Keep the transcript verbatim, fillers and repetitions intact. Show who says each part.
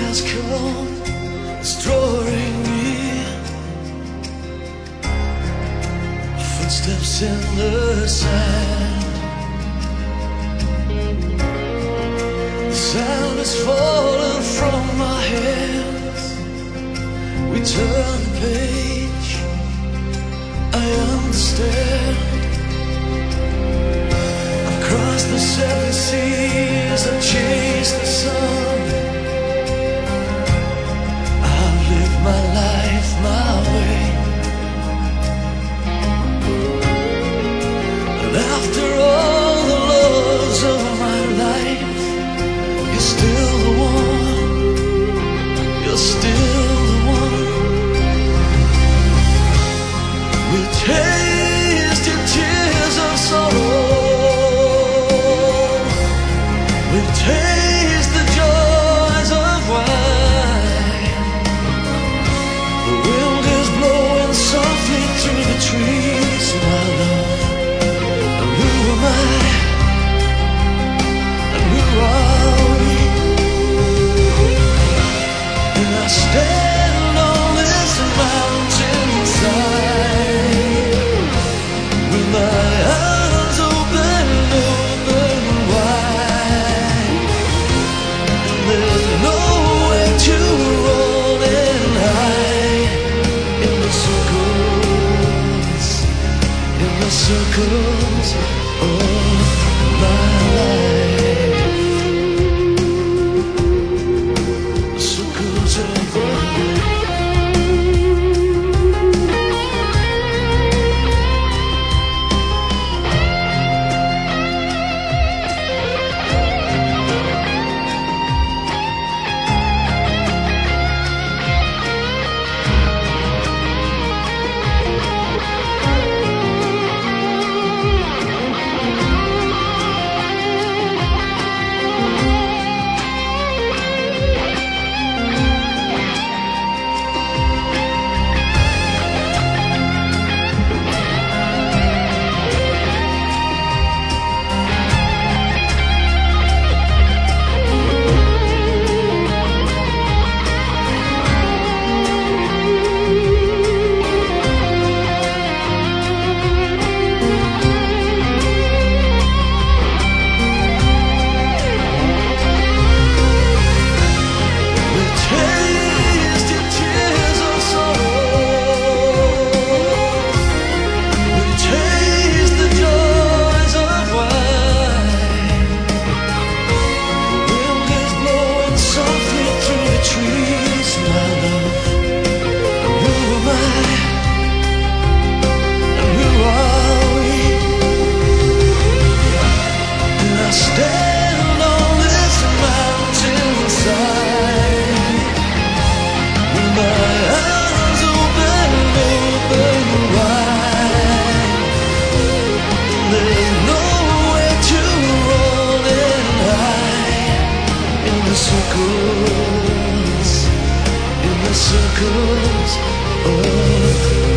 Speaker 1: has come, is drawing near. Footsteps in the sand. The sand has fallen from my hands. We turn the page, I understand. I've crossed the seven seas, I've chased the sun. I've lived my life my way. And after all the loves of my life, you're still the one. You're still the one. We tasted tears of sorrow. We taste the joys of wine. The wind is blowing softly through the trees, my love. And who am I? And who are we? And I stand on this mountainside with my arms open, open wide. And there's nowhere to run and hide in the circles, in the circles of my life. The circles of my life. Circles, in the circles of